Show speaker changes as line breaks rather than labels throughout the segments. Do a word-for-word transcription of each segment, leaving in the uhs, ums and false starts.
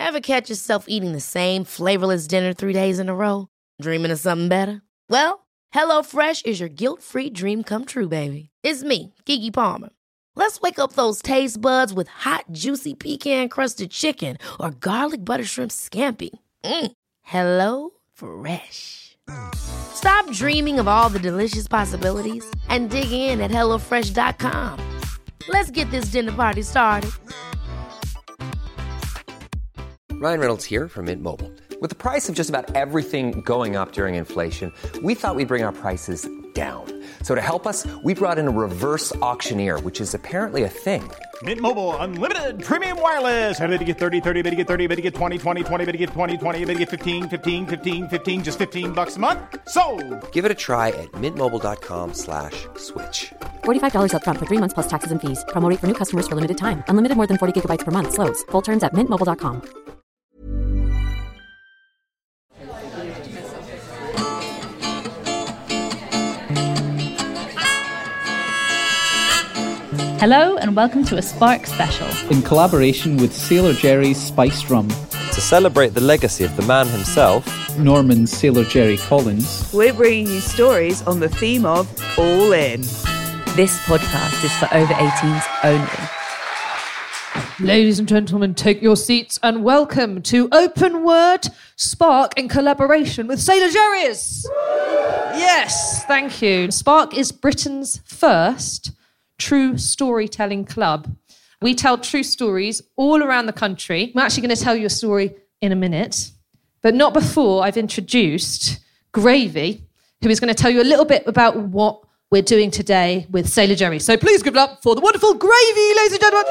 Ever catch yourself eating the same flavorless dinner three days in a row? Dreaming of something better? Well, HelloFresh is your guilt-free dream come true, baby. It's me, Keke Palmer. Let's wake up those taste buds with hot, juicy pecan-crusted chicken or garlic butter shrimp scampi. Mm. Hello Fresh. Stop dreaming of all the delicious possibilities and dig in at hello fresh dot com. Let's get this dinner party started.
Ryan Reynolds here from Mint Mobile. With the price of just about everything going up during inflation, we thought we'd bring our prices down. So to help us, we brought in a reverse auctioneer, which is apparently a thing.
Mint Mobile Unlimited Premium Wireless. How to get thirty, thirty, how to get thirty, how to get twenty, twenty, twenty, how to get twenty, twenty, how to get fifteen, fifteen, fifteen, fifteen, just fifteen bucks a month? Sold!
Give it a try at mintmobile.com slash switch.
forty-five dollars up front for three months plus taxes and fees. Promo rate for new customers for limited time. Unlimited more than forty gigabytes per month. Slows full terms at mint mobile dot com.
Hello and welcome to a Spark special.
In collaboration with Sailor Jerry's Spiced Rum.
To celebrate the legacy of the man himself,
Norman Sailor Jerry Collins.
We're bringing you stories on the theme of All In.
This podcast is for over eighteens only.
Ladies and gentlemen, take your seats and welcome to Open Word Spark in collaboration with Sailor Jerry's. Yes, thank you. Spark is Britain's first true storytelling club. We tell true stories all around the country. I'm actually going to tell you a story in a minute, but not before I've introduced Gravy, who is going to tell you a little bit about what we're doing today with Sailor Jerry. So please give it up for the wonderful Gravy, ladies and gentlemen.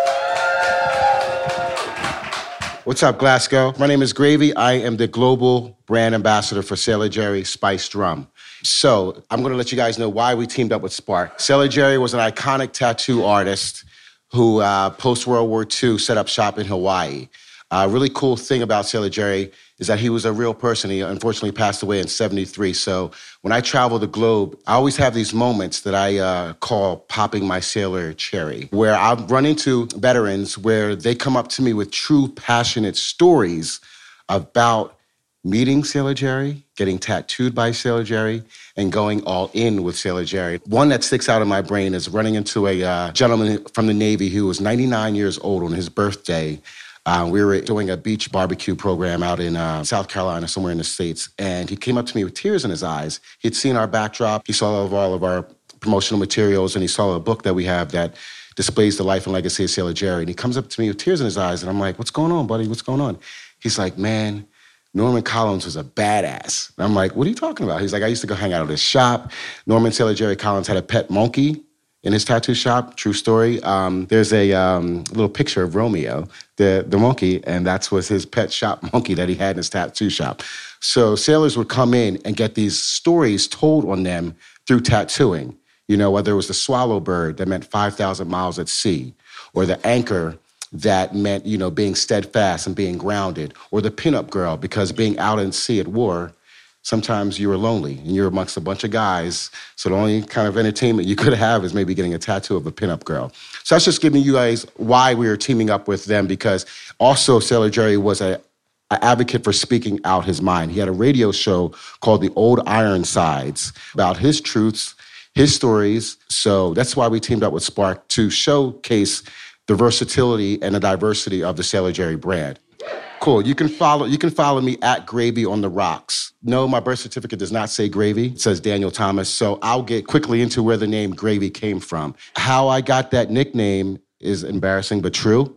What's up, Glasgow? My name is Gravy. I am the global brand ambassador for Sailor Jerry Spiced Rum. So I'm going to let you guys know why we teamed up with Spark. Sailor Jerry was an iconic tattoo artist who, uh, post-World War Two, set up shop in Hawaii. A uh, really cool thing about Sailor Jerry is that he was a real person. He unfortunately passed away in seventy-three. So when I travel the globe, I always have these moments that I uh, call popping my Sailor cherry, where I run into veterans where they come up to me with true passionate stories about meeting Sailor Jerry, getting tattooed by Sailor Jerry, and going all in with Sailor Jerry. One that sticks out in my brain is running into a uh, gentleman from the Navy who was ninety-nine years old on his birthday. Uh, we were doing a beach barbecue program out in uh, South Carolina, somewhere in the States, and he came up to me with tears in his eyes. He'd seen our backdrop, he saw all of, all of our promotional materials, and he saw a book that we have that displays the life and legacy of Sailor Jerry. And he comes up to me with tears in his eyes, and I'm like, what's going on, buddy? What's going on? He's like, man, Norman Collins was a badass. And I'm like, what are you talking about? He's like, I used to go hang out at his shop. Norman Sailor Jerry Collins had a pet monkey in his tattoo shop. True story. Um, there's a um, little picture of Romeo, the, the monkey, and that was his pet shop monkey that he had in his tattoo shop. So sailors would come in and get these stories told on them through tattooing. You know, whether it was the swallow bird that meant five thousand miles at sea, or the anchor that meant, you know, being steadfast and being grounded, or the pinup girl, because being out at sea at war, sometimes you were lonely and you're amongst a bunch of guys. So the only kind of entertainment you could have is maybe getting a tattoo of a pinup girl. So that's just giving you guys why we were teaming up with them, because also Sailor Jerry was a, a advocate for speaking out his mind. He had a radio show called The Old Ironsides about his truths, his stories. So that's why we teamed up with Spark to showcase the versatility and the diversity of the Sailor Jerry brand. Cool. You can follow you can follow me at Gravy on the Rocks. No, my birth certificate does not say Gravy. It says Daniel Thomas. So I'll get quickly into where the name Gravy came from. How I got that nickname is embarrassing but true.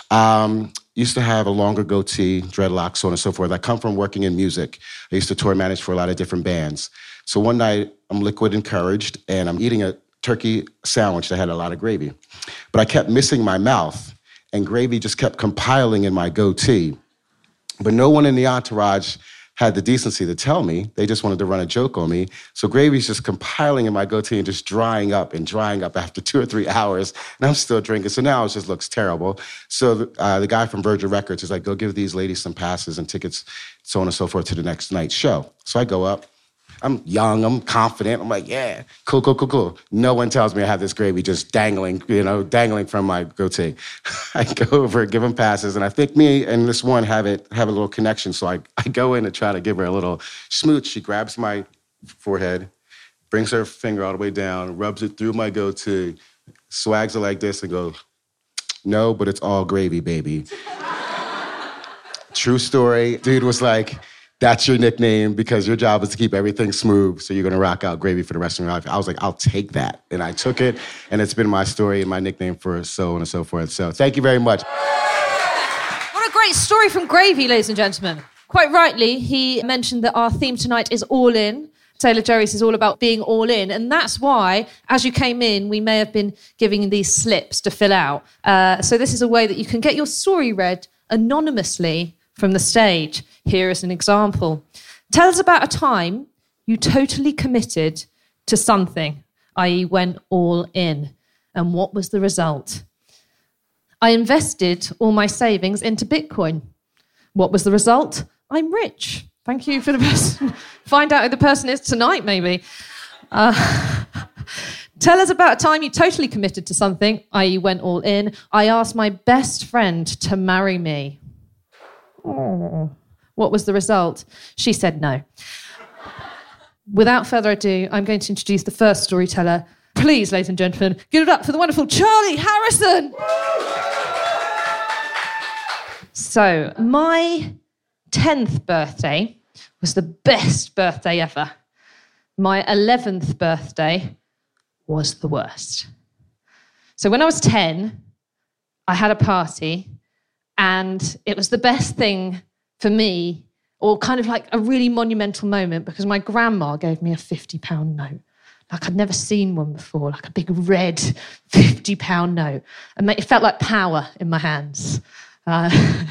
Um, used to have a longer goatee, dreadlocks, so on and so forth. I come from working in music. I used to tour manage for a lot of different bands. So one night I'm liquid encouraged and I'm eating a turkey sandwich that had a lot of gravy. But I kept missing my mouth, and gravy just kept compiling in my goatee. But no one in the entourage had the decency to tell me. They just wanted to run a joke on me. So gravy's just compiling in my goatee and just drying up and drying up after two or three hours, and I'm still drinking. So now it just looks terrible. So uh, the guy from Virgin Records is like, go give these ladies some passes and tickets, so on and so forth, to the next night's show. So I go up. I'm young, I'm confident. I'm like, yeah, cool, cool, cool, cool. No one tells me I have this gravy just dangling, you know, dangling from my goatee. I go over, give them passes, and I think me and this one have it have a little connection. So I, I go in to try to give her a little smooch. She grabs my forehead, brings her finger all the way down, rubs it through my goatee, swags it like this and goes, no, but it's all gravy, baby. True story. Dude was like, that's your nickname because your job is to keep everything smooth, so you're gonna rock out gravy for the rest of your life. I was like, I'll take that. And I took it, and it's been my story and my nickname for so on and so forth. So thank you very much.
What a great story from Gravy, ladies and gentlemen. Quite rightly, he mentioned that our theme tonight is all in. Sailor Jerry's is all about being all in, and that's why, as you came in, we may have been giving you these slips to fill out. Uh, so this is a way that you can get your story read anonymously from the stage. Here is an example. Tell us about a time you totally committed to something, that is went all in, and what was the result? I invested all my savings into Bitcoin. What was the result? I'm rich. Thank you for the person. Find out who the person is tonight, maybe. Uh, tell us about a time you totally committed to something, that is went all in. I asked my best friend to marry me. Oh. What was the result? She said no. Without further ado, I'm going to introduce the first storyteller. Please, ladies and gentlemen, give it up for the wonderful Charlie Harrison. So, my tenth birthday was the best birthday ever. My eleventh birthday was the worst. So when I was ten, I had a party, and it was the best thing for me, or kind of like a really monumental moment, because my grandma gave me a fifty pound note. Like I'd never seen one before, like a big red fifty pound note. And it felt like power in my hands. Uh,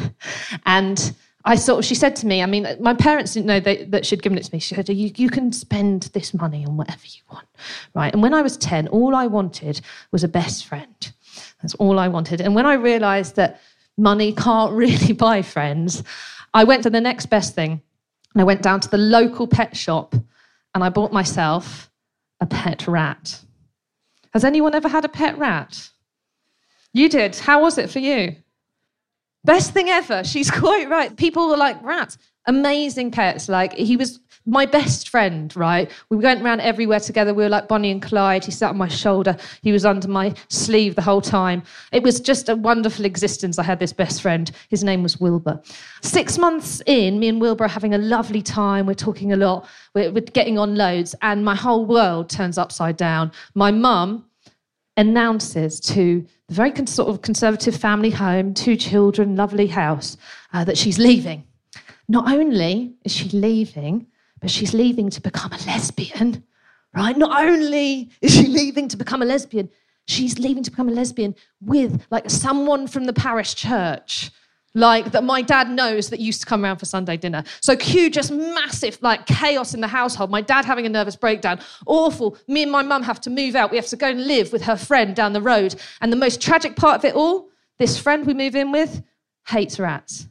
and I sort of, she said to me, I mean, my parents didn't know they, that she'd given it to me. She said, you, you can spend this money on whatever you want, right? And when I was ten, all I wanted was a best friend. That's all I wanted. And when I realised that money can't really buy friends, I went to the next best thing. And I went down to the local pet shop and I bought myself a pet rat. Has anyone ever had a pet rat? You did. How was it for you? Best thing ever. She's quite right. People were like, rats, amazing pets. Like, he was my best friend, right? We went around everywhere together. We were like Bonnie and Clyde. He sat on my shoulder. He was under my sleeve the whole time. It was just a wonderful existence. I had this best friend. His name was Wilbur. Six months in, me and Wilbur are having a lovely time. We're talking a lot. We're, we're getting on loads. And my whole world turns upside down. My mum announces to the very con- sort of conservative family home, two children, lovely house, uh, that she's leaving. Not only is she leaving, but she's leaving to become a lesbian, right? Not only is she leaving to become a lesbian, she's leaving to become a lesbian with, like, someone from the parish church, like, that my dad knows that used to come around for Sunday dinner. So cue just massive, like, chaos in the household. My dad having a nervous breakdown. Awful. Me and my mum have to move out. We have to go and live with her friend down the road. And the most tragic part of it all, this friend we move in with hates rats.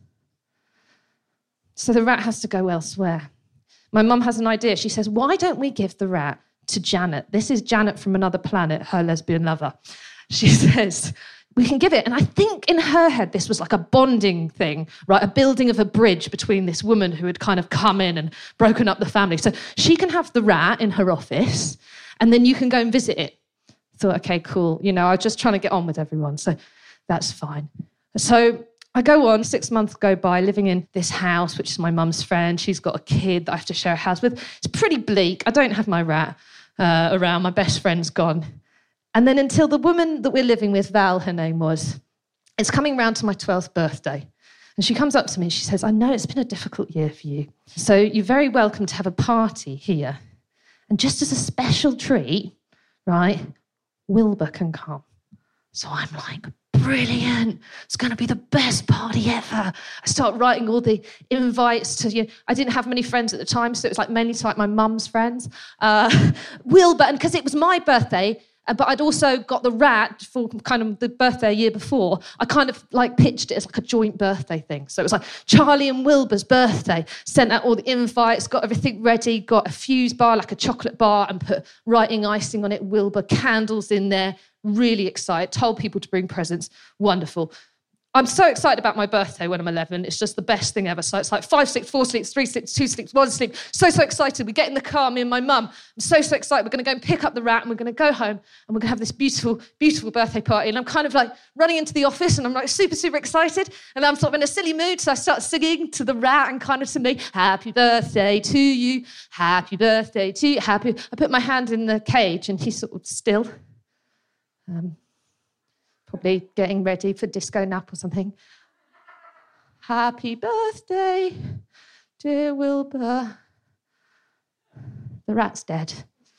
So the rat has to go elsewhere. My mum has an idea. She says, why don't we give the rat to Janet? This is Janet from another planet, her lesbian lover. She says, we can give it. And I think in her head, this was like a bonding thing, right? A building of a bridge between this woman who had kind of come in and broken up the family. So she can have the rat in her office, and then you can go and visit it. I thought, okay, cool. You know, I was just trying to get on with everyone, so that's fine. So I go on, six months go by, living in this house, which is my mum's friend. She's got a kid that I have to share a house with. It's pretty bleak. I don't have my rat uh, around. My best friend's gone. And then until the woman that we're living with, Val, her name was, is coming round to my twelfth birthday. And she comes up to me and she says, I know it's been a difficult year for you. So you're very welcome to have a party here. And just as a special treat, right, Wilbur can come. So I'm like, brilliant. It's going to be the best party ever. I start writing all the invites to, you know, I didn't have many friends at the time, so it was like mainly to like my mum's friends. Uh, Wilbur, and because it was my birthday, Uh, but I'd also got the rat for kind of the birthday a year before. I kind of like pitched it as like a joint birthday thing. So it was like Charlie and Wilbur's birthday, sent out all the invites, got everything ready, got a fuse bar, like a chocolate bar, and put writing icing on it, Wilbur, candles in there, really excited, told people to bring presents, wonderful. I'm so excited about my birthday when I'm eleven. It's just the best thing ever. So it's like five sleeps, four sleeps, three sleeps, two sleeps, one sleep. So, so excited. We get in the car, me and my mum. I'm so, so excited. We're going to go and pick up the rat and we're going to go home and we're going to have this beautiful, beautiful birthday party. And I'm kind of like running into the office and I'm like super, super excited. And I'm sort of in a silly mood. So I start singing to the rat and kind of to me, happy birthday to you, happy birthday to you, happy. I put my hand in the cage and he's sort of still. Um... Probably getting ready for disco nap or something. Happy birthday, dear Wilbur. The rat's dead.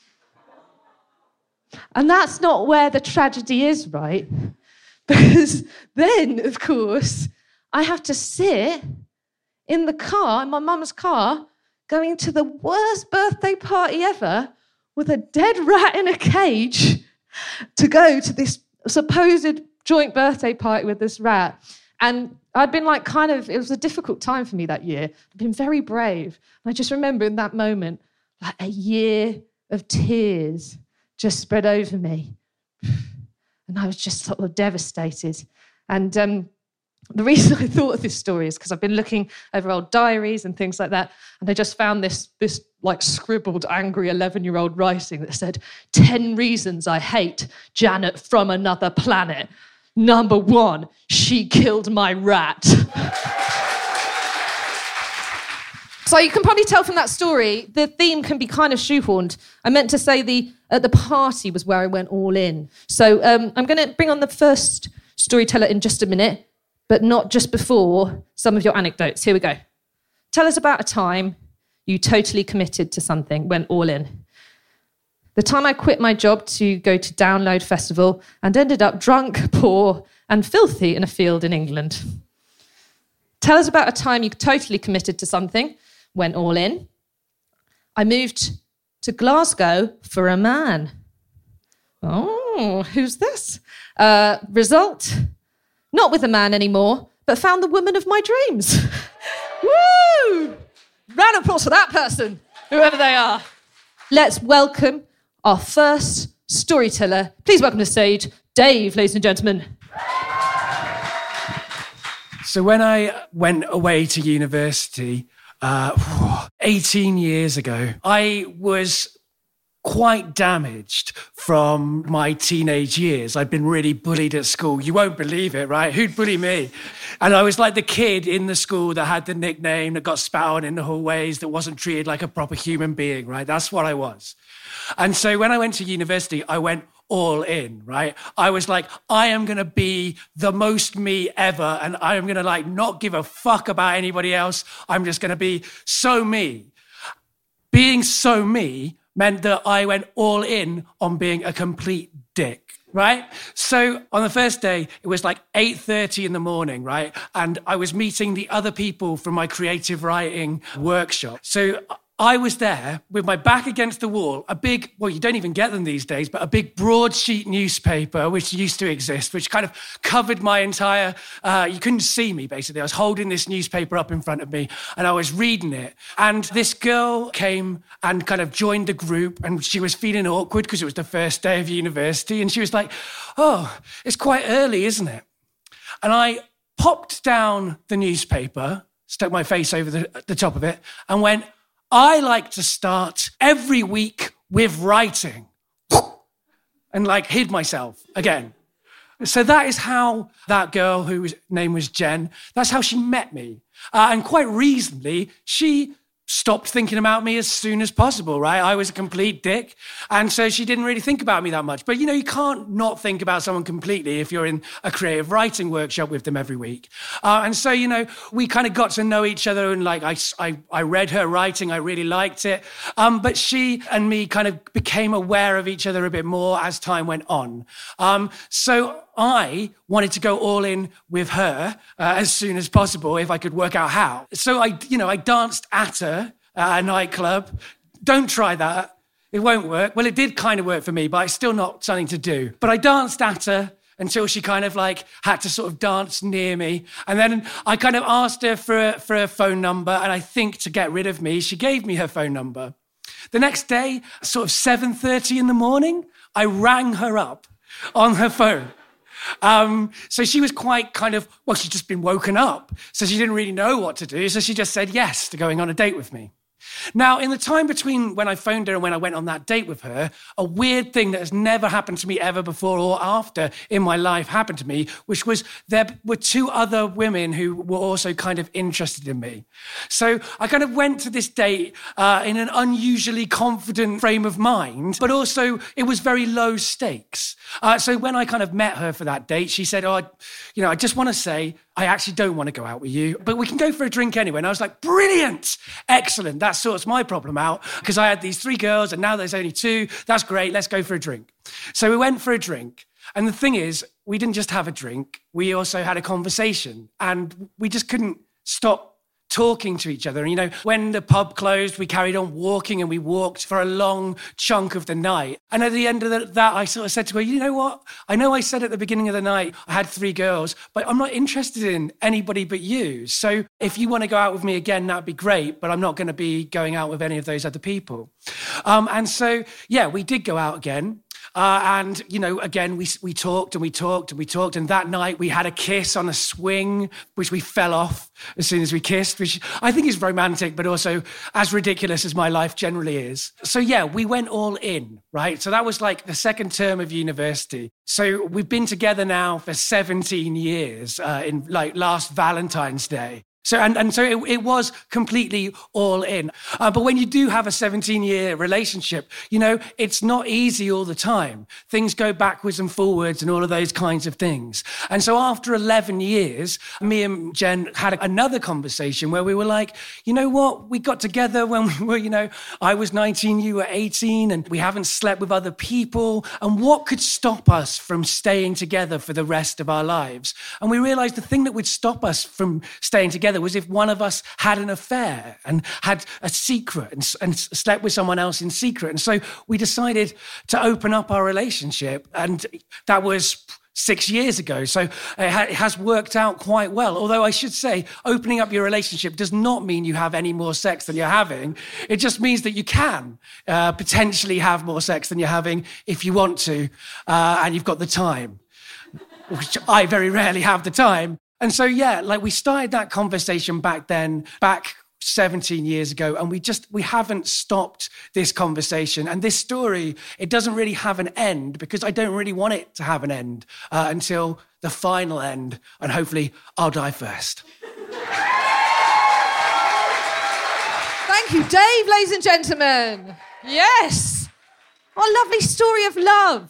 And that's not where the tragedy is, right? Because then, of course, I have to sit in the car, in my mum's car, going to the worst birthday party ever with a dead rat in a cage to go to this supposed joint birthday party with this rat. And I'd been like kind of, it was a difficult time for me that year. I'd been very brave. And I just remember in that moment, like a year of tears just spread over me. And I was just sort of devastated. And um, the reason I thought of this story is because I've been looking over old diaries and things like that, and I just found this, this like scribbled, angry eleven-year-old writing that said, ten reasons I hate Janet from another planet. Number one, she killed my rat. So you can probably tell from that story, the theme can be kind of shoehorned. I meant to say the at the party was where I went all in. So um, I'm going to bring on the first storyteller in just a minute, but not just before some of your anecdotes. Here we go. Tell us about a time you totally committed to something, went all in. The time I quit my job to go to Download Festival and ended up drunk, poor, and filthy in a field in England. Tell us about a time you totally committed to something, went all in. I moved to Glasgow for a man. Oh, who's this? Uh, result? Not with a man anymore, but found the woman of my dreams. Woo! Round of applause for that person, whoever they are. Let's welcome our first storyteller. Please welcome to the stage, Dave, ladies and gentlemen.
So when I went away to university uh, eighteen years ago, I was quite damaged from my teenage years. I'd been really bullied at school. You won't believe it, right? Who'd bully me? And I was like the kid in the school that had the nickname, that got spat on in the hallways, that wasn't treated like a proper human being, right? That's what I was. And so when I went to university, I went all in, right? I was like, I am going to be the most me ever, and I am going to like not give a fuck about anybody else. I'm just going to be so me. Being so me meant that I went all in on being a complete dick, right? So on the first day, it was like eight thirty in the morning, right? And I was meeting the other people from my creative writing workshop. So I was there with my back against the wall, a big, well, you don't even get them these days, but a big broadsheet newspaper, which used to exist, which kind of covered my entire, uh, you couldn't see me, basically. I was holding this newspaper up in front of me, and I was reading it. And this girl came and kind of joined the group, and she was feeling awkward because it was the first day of university, and she was like, oh, it's quite early, isn't it? And I popped down the newspaper, stuck my face over the, the top of it, and went, I like to start every week with writing, and like hid myself again. So that is how that girl, whose name was Jen, that's how she met me. Uh, and quite reasonably, she stopped thinking about me as soon as possible, right? I was a complete dick. And so she didn't really think about me that much. But, you know, you can't not think about someone completely if you're in a creative writing workshop with them every week. Uh, and so, you know, we kind of got to know each other, and like I, I, I read her writing, I really liked it. Um, but she and me kind of became aware of each other a bit more as time went on. Um, so I wanted to go all in with her uh, as soon as possible if I could work out how. So I, you know, I danced at her at a nightclub. Don't try that. it won't work. Well, it did kind of work for me, but it's still not something to do. But I danced at her until she kind of like had to sort of dance near me. And then I kind of asked her for a, for a phone number. And I think to get rid of me, she gave me her phone number. The next day, sort of seven thirty in the morning, I rang her up on her phone. Um, so she was quite kind of, well, she'd just been woken up. So she didn't really know what to do. So she just said yes to going on a date with me. Now, in the time between when I phoned her and when I went on that date with her, a weird thing that has never happened to me ever before or after in my life happened to me, which was there were two other women who were also kind of interested in me. So I kind of went to this date uh, in an unusually confident frame of mind, but also it was very low stakes. Uh, so when I kind of met her for that date, she said, oh, I, you know, I just want to say, I actually don't want to go out with you, but we can go for a drink anyway. And I was like, brilliant, excellent. That sorts my problem out because I had these three girls and now there's only two. That's great. Let's go for a drink. So we went for a drink. And the thing is, we didn't just have a drink. We also had a conversation and we just couldn't stop talking to each other. And, you know, when the pub closed, we carried on walking and we walked for a long chunk of the night. And at the end of the, that, I sort of said to her, you know what? I know I said at the beginning of the night, I had three girls, but I'm not interested in anybody but you. So if you want to go out with me again, that'd be great, but I'm not going to be going out with any of those other people. Um, and so, yeah, we did go out again. Uh, and, you know, again, we we talked and we talked and we talked. And that night we had a kiss on a swing, which we fell off as soon as we kissed, which I think is romantic, but also as ridiculous as my life generally is. So, yeah, we went all in, right? So that was like the second term of university. So we've been together now for seventeen years uh, in like last Valentine's Day. So, and, and so it, it was completely all in. Uh, but when you do have a seventeen-year relationship, you know, it's not easy all the time. Things go backwards and forwards and all of those kinds of things. And so after eleven years, me and Jen had another conversation where we were like, you know what? We got together when we were, you know, I was nineteen, you were eighteen, and we haven't slept with other people. And what could stop us from staying together for the rest of our lives? And we realized the thing that would stop us from staying together was if one of us had an affair and had a secret and, and slept with someone else in secret. And so we decided to open up our relationship, and that was six years ago. So it, ha- it has worked out quite well. Although I should say, opening up your relationship does not mean you have any more sex than you're having. It just means that you can uh, potentially have more sex than you're having if you want to, uh, and you've got the time, which I very rarely have the time. And so, yeah, like we started that conversation back then, back seventeen years ago, and we just, we haven't stopped this conversation. And this story, it doesn't really have an end because I don't really want it to have an end uh, until the final end. And hopefully I'll die first.
Thank you, Dave, ladies and gentlemen. Yes. What a lovely story of love.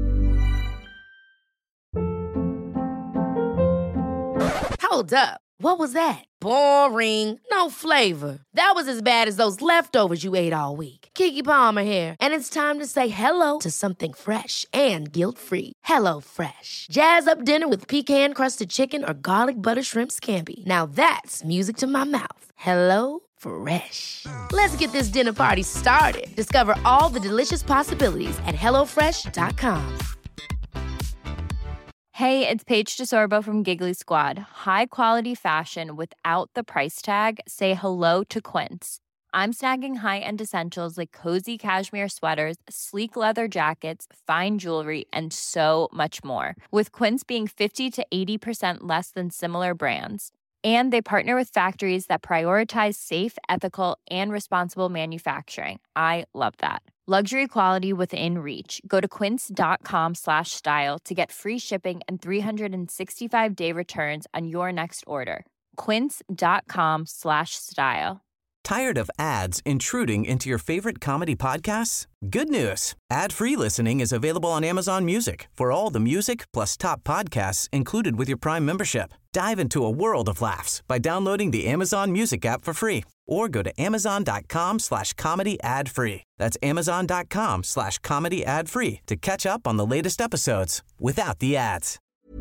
Hold up. What was that? Boring. No flavor. That was as bad as those leftovers you ate all week. Keke Palmer here. And it's time to say hello to something fresh and guilt-free. Hello Fresh. Jazz up dinner with pecan-crusted chicken or garlic butter shrimp scampi. Now that's music to my mouth. Hello Fresh. Let's get this dinner party started. Discover all the delicious possibilities at hello fresh dot com.
Hey, it's Paige DeSorbo from Giggly Squad. High quality fashion without the price tag. Say hello to Quince. I'm snagging high-end essentials like cozy cashmere sweaters, sleek leather jackets, fine jewelry, and so much more. With Quince being fifty to eighty percent less than similar brands. And they partner with factories that prioritize safe, ethical, and responsible manufacturing. I love that. Luxury quality within reach. Go to quince.com slash style to get free shipping and three sixty-five day returns on your next order. Quince.com slash style.
Tired of ads intruding into your favorite comedy podcasts? Good news. Ad-free listening is available on Amazon Music for all the music plus top podcasts included with your Prime membership. Dive into a world of laughs by downloading the Amazon Music app for free or go to amazon.com slash comedy ad free. That's amazon.com slash comedy ad free to catch up on the latest episodes without the ads.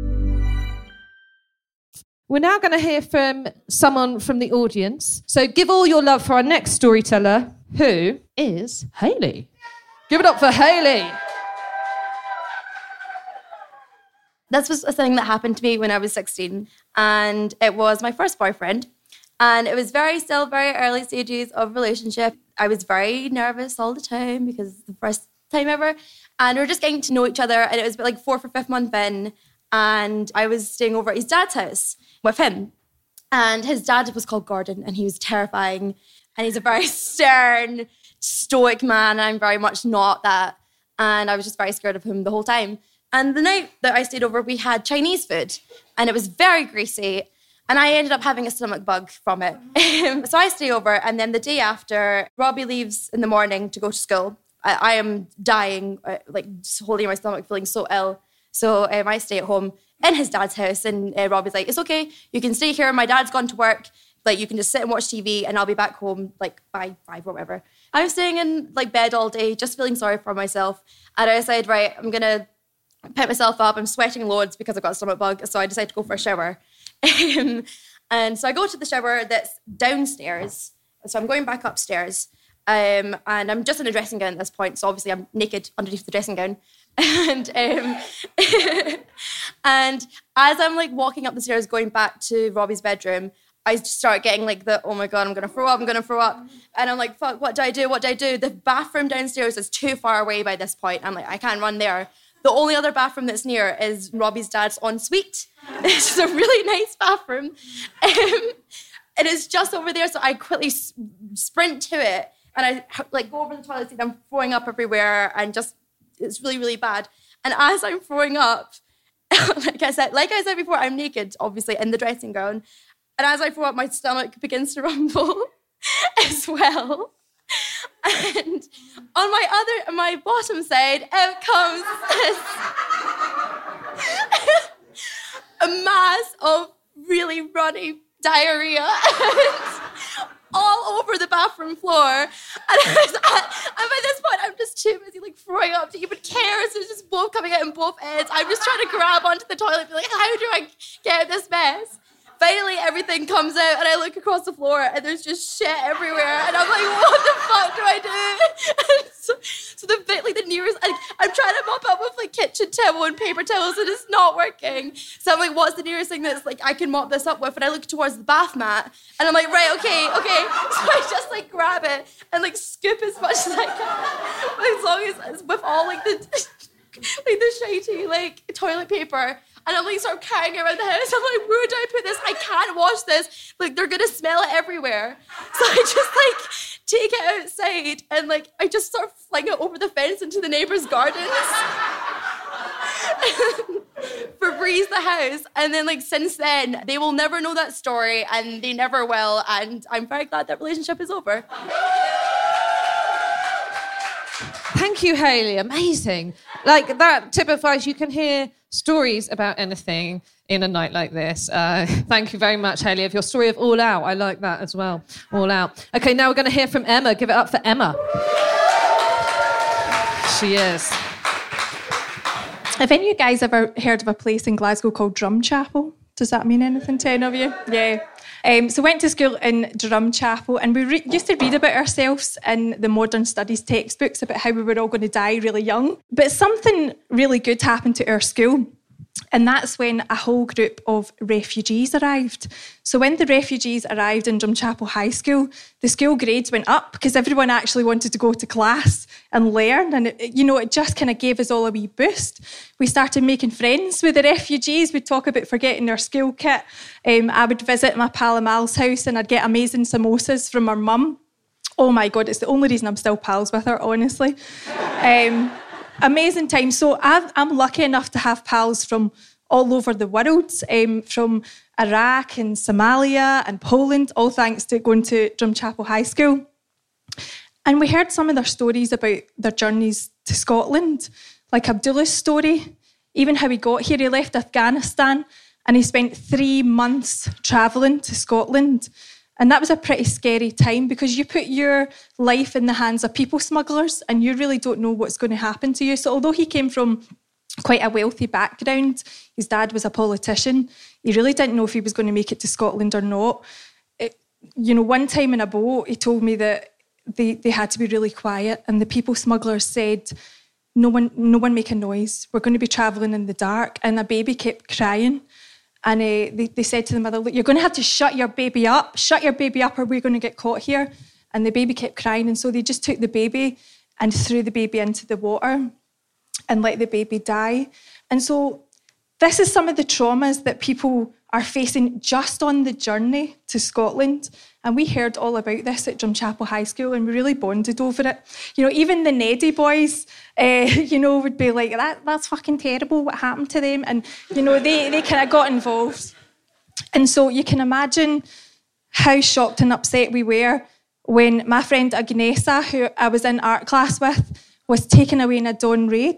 We're now going to hear from someone from the audience. So give all your love for our next storyteller, who is Hayley. Give it up for Hayley.
This was a thing that happened to me when I was sixteen, and it was my first boyfriend. And it was very, still very early stages of relationship. I was very nervous all the time because it's the first time ever. And we were just getting to know each other. And it was like fourth or fifth month in. And I was staying over at his dad's house with him. And his dad was called Gordon, and he was terrifying. And he's a very stern, stoic man. I'm very much not that. And I was just very scared of him the whole time. And the night that I stayed over, we had Chinese food. And it was very greasy. And I ended up having a stomach bug from it. So I stay over, and then the day after, Robbie leaves in the morning to go to school. I, I am dying, uh, like holding my stomach, feeling so ill. So um, I stay at home in his dad's house, and uh, Robbie's like, it's okay, you can stay here. My dad's gone to work. Like, you can just sit and watch T V, and I'll be back home like by five or whatever. I was staying in like bed all day, just feeling sorry for myself. And I decided, right, I'm gonna pick myself up. I'm sweating loads because I've got a stomach bug. So I decided to go for a shower. Um, and so I go to the shower that's downstairs. So I'm going back upstairs. Um, and I'm just in a dressing gown at this point. So obviously I'm naked underneath the dressing gown. And um, and as I'm like walking up the stairs going back to Robbie's bedroom, I start getting like the, oh my God, I'm going to throw up, I'm going to throw up. And I'm like, fuck, what do I do? What do I do? The bathroom downstairs is too far away by this point. I'm like, I can't run there. The only other bathroom that's near is Robbie's dad's ensuite. It's a really nice bathroom. Um, and it's just over there. So I quickly s- sprint to it. And I like go over the toilet seat. I'm throwing up everywhere. And just, it's really, really bad. And as I'm throwing up, like I said, like I said before, I'm naked, obviously, in the dressing gown. And as I throw up, my stomach begins to rumble as well. And on my other, my bottom side, out comes a mass of really runny diarrhea all over the bathroom floor. And I was at, and by this point, I'm just too busy like throwing up to even care. So it's just both coming out in both ends. I'm just trying to grab onto the toilet and be like, how do I get out of this mess? Finally, everything comes out, and I look across the floor, and there's just shit everywhere. And I'm like, what the fuck do I do? And so, so the bit, like the nearest, like, I'm trying to mop up with like kitchen towel and paper towels, and it's not working. So I'm like, what's the nearest thing that's like I can mop this up with? And I look towards the bath mat, and I'm like, right, okay, okay. So I just like grab it and like scoop as much as I can, as long as with all like the like the shitey like toilet paper. And I'm like sort of carrying it around the house. I'm like, where do I put this? I can't wash this. Like, they're gonna smell it everywhere. So I just like take it outside and like I just sort of fling it over the fence into the neighbours' gardens. Febreze the house. And then like since then, they will never know that story, and they never will. And I'm very glad that relationship is over.
Thank you, Hayley. Amazing. Like, that typifies, you can hear stories about anything in a night like this. Uh, thank you very much, Hayley, of your story of All Out. I like that as well. All Out. Okay, now we're going to hear from Emma. Give it up for Emma. She is.
Have any of you guys ever heard of a place in Glasgow called Drumchapel? Does that mean anything to any of you? Yeah. Um, so went to school in Drumchapel, and we re- used to read about ourselves in the modern studies textbooks about how we were all going to die really young. But something really good happened to our school, and that's when a whole group of refugees arrived. So when the refugees arrived in Drumchapel High School, the school grades went up because everyone actually wanted to go to class and learn. And, it, you know, it just kind of gave us all a wee boost. We started making friends with the refugees. We'd talk about forgetting our school kit. Um, I would visit my pal Amal's house, and I'd get amazing samosas from her mum. Oh, my God, it's the only reason I'm still pals with her, honestly. Um, amazing time. So I've, I'm lucky enough to have pals from all over the world, um, from Iraq and Somalia and Poland, all thanks to going to Drumchapel High School. And we heard some of their stories about their journeys to Scotland, like Abdullah's story, even how he got here. He left Afghanistan and he spent three months travelling to Scotland. And that was a pretty scary time because you put your life in the hands of people smugglers and you really don't know what's going to happen to you. So although he came from quite a wealthy background, his dad was a politician, he really didn't know if he was going to make it to Scotland or not. It, you know, one time in a boat, he told me that they, they had to be really quiet. And the people smugglers said, no one, no one make a noise. We're going to be travelling in the dark. And a baby kept crying. And uh, they, they said to the mother, look, you're going to have to shut your baby up. Shut your baby up or we're going to get caught here. And the baby kept crying. And so they just took the baby and threw the baby into the water and let the baby die. And so this is some of the traumas that people are facing just on the journey to Scotland. And we heard all about this at Drumchapel High School and we really bonded over it. You know, even the Neddy boys, uh, you know, would be like, that that's fucking terrible, what happened to them? And, you know, they, they kind of got involved. And so you can imagine how shocked and upset we were when my friend Agnesa, who I was in art class with, was taken away in a dawn raid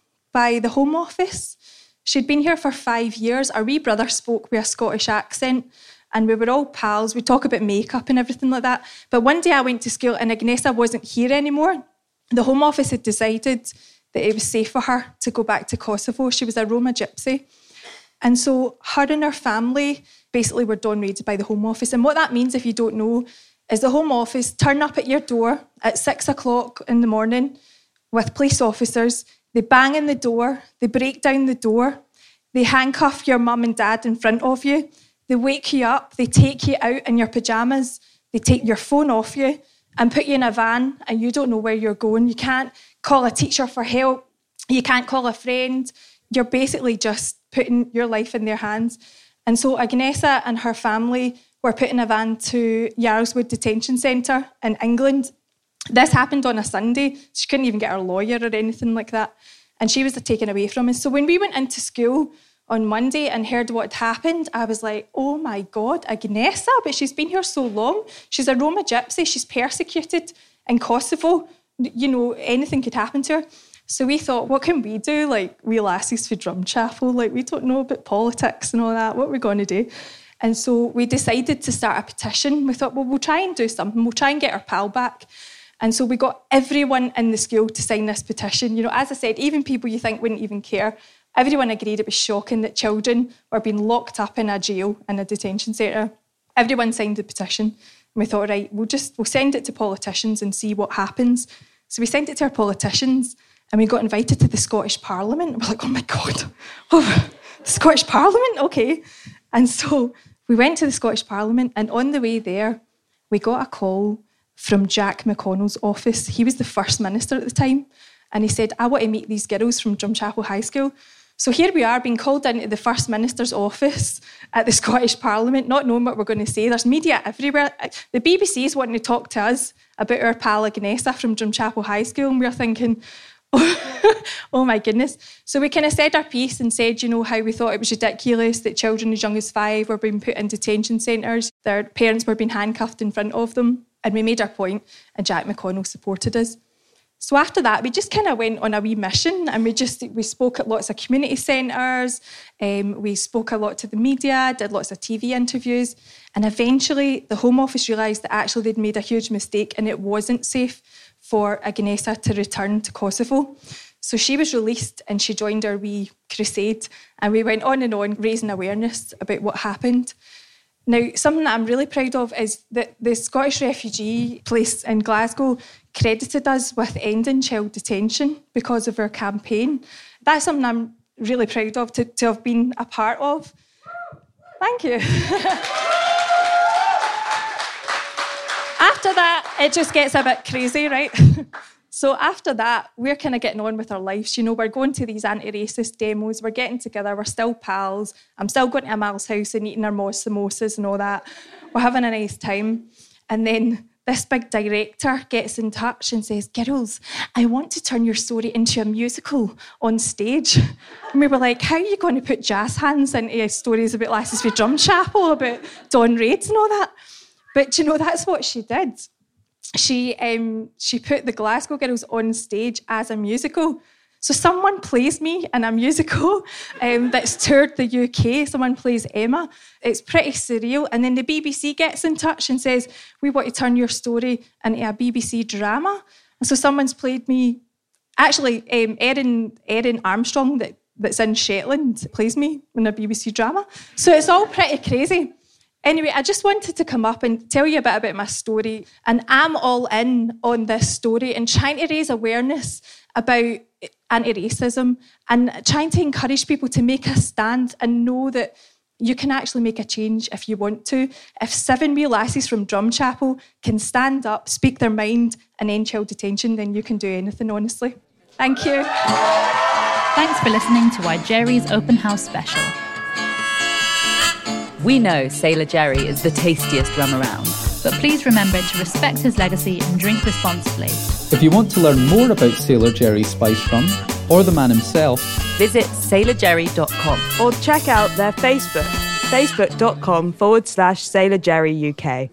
by the Home Office. She'd been here for five years. Our wee brother spoke with a Scottish accent and we were all pals. We'd talk about makeup and everything like that. But one day I went to school and Agnesa wasn't here anymore. The Home Office had decided that it was safe for her to go back to Kosovo. She was a Roma gypsy. And so her and her family basically were dawn raided by the Home Office. And what that means, if you don't know, is the Home Office turn up at your door at six o'clock in the morning with police officers. They bang in the door, they break down the door, they handcuff your mum and dad in front of you, they wake you up, they take you out in your pyjamas, they take your phone off you and put you in a van and you don't know where you're going. You can't call a teacher for help, you can't call a friend. You're basically just putting your life in their hands. And so Agnesa and her family were put in a van to Yarrowswood Detention Centre in England. This happened on a Sunday. She couldn't even get her lawyer or anything like that. And she was taken away from us. So when we went into school on Monday and heard what had happened, I was like, oh my God, Agnesa, but she's been here so long. She's a Roma gypsy. She's persecuted in Kosovo. You know, anything could happen to her. So we thought, what can we do? Like, we lassies for Drumchapel. Like, we don't know about politics and all that. What are we going to do? And so we decided to start a petition. We thought, well, we'll try and do something. We'll try and get our pal back. And so we got everyone in the school to sign this petition. You know, as I said, even people you think wouldn't even care, everyone agreed it was shocking that children were being locked up in a jail, in a detention centre. Everyone signed the petition. And we thought, right, we'll just we'll send it to politicians and see what happens. So we sent it to our politicians and we got invited to the Scottish Parliament. We're like, oh my God, oh, the Scottish Parliament? Okay. And so we went to the Scottish Parliament and on the way there, we got a call from Jack McConnell's office. He was the First Minister at the time. And he said, I want to meet these girls from Drumchapel High School. So here we are being called into the First Minister's office at the Scottish Parliament, not knowing what we're going to say. There's media everywhere. The B B C is wanting to talk to us about our pal Agnesa from Drumchapel High School. And we're thinking, oh, oh my goodness. So we kind of said our piece and said, you know, how we thought it was ridiculous that children as young as five were being put in detention centres. Their parents were being handcuffed in front of them. And we made our point, and Jack McConnell supported us. So after that, we just kind of went on a wee mission, and we just we spoke at lots of community centres, um, we spoke a lot to the media, did lots of T V interviews, and eventually the Home Office realised that actually they'd made a huge mistake and it wasn't safe for Agnesa to return to Kosovo. So she was released and she joined our wee crusade, and we went on and on raising awareness about what happened. Now, something that I'm really proud of is that the Scottish refugee place in Glasgow credited us with ending child detention because of our campaign. That's something I'm really proud of to, to have been a part of. Thank you. After that, it just gets a bit crazy, right? So after that, we're kind of getting on with our lives. You know, we're going to these anti-racist demos. We're getting together. We're still pals. I'm still going to Amal's house and eating our samosas and all that. We're having a nice time. And then this big director gets in touch and says, girls, I want to turn your story into a musical on stage. And we were like, how are you going to put jazz hands into stories about Lassies for Drumchapel, about dawn raids and all that? But, you know, that's what she did. She um, she put the Glasgow Girls on stage as a musical. So someone plays me in a musical um, that's toured the U K. Someone plays Emma. It's pretty surreal. And then the B B C gets in touch and says, we want to turn your story into a B B C drama. And so someone's played me. Actually, um, Erin, Erin Armstrong, that, that's in Shetland, plays me in a B B C drama. So it's all pretty crazy. Anyway, I just wanted to come up and tell you a bit about my story. And I'm all in on this story and trying to raise awareness about anti-racism and trying to encourage people to make a stand and know that you can actually make a change if you want to. If seven wee lassies from Drumchapel can stand up, speak their mind and end child detention, then you can do anything, honestly. Thank you.
Thanks for listening to Why Jerry's Open House Special.
We know Sailor Jerry is the tastiest rum around.
But please remember to respect his legacy and drink responsibly.
If you want to learn more about Sailor Jerry Spiced Rum, or the man himself,
visit sailor jerry dot com.
Or check out their Facebook, facebook.com forward slash Sailor Jerry U K.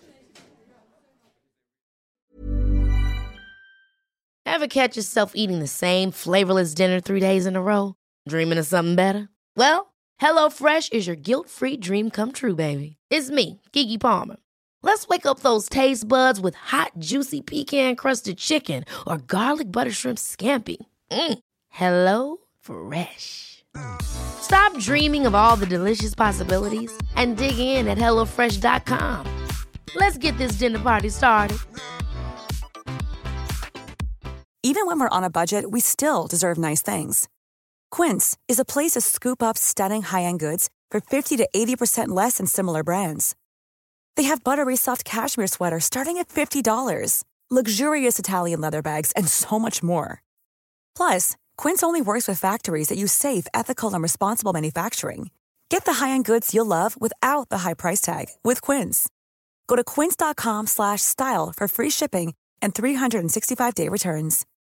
Ever catch yourself eating the same flavorless dinner three days in a row? Dreaming of something better? Well, HelloFresh is your guilt-free dream come true, baby. It's me, Keke Palmer. Let's wake up those taste buds with hot, juicy pecan-crusted chicken or garlic butter shrimp scampi. Mm. Hello Fresh. Stop dreaming of all the delicious possibilities and dig in at hello fresh dot com. Let's get this dinner party started.
Even when we're on a budget, we still deserve nice things. Quince is a place to scoop up stunning high-end goods for fifty to eighty percent less than similar brands. They have buttery soft cashmere sweaters starting at fifty dollars, luxurious Italian leather bags, and so much more. Plus, Quince only works with factories that use safe, ethical, and responsible manufacturing. Get the high-end goods you'll love without the high price tag with Quince. Go to quince.com slash style for free shipping and three sixty-five day returns.